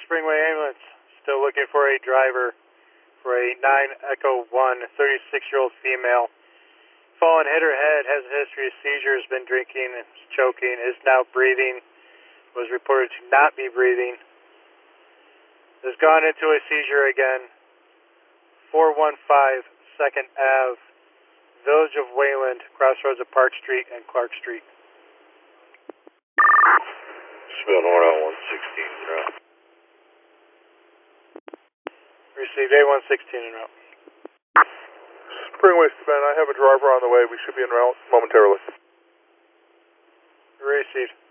Springway Ambulance. Still looking for a driver for a 9 Echo 1, 36-year-old female. Fallen, hit her head, has a history of seizures, been drinking, choking, is now breathing, was reported to not be breathing. Has gone into a seizure again. 415 2nd Ave, Village of Wayland, crossroads of Park Street and Clark Street. Spell North on 116 en route. Received A116 en route. Springway Savannah, I have a driver on the way. We should be en route momentarily. Received.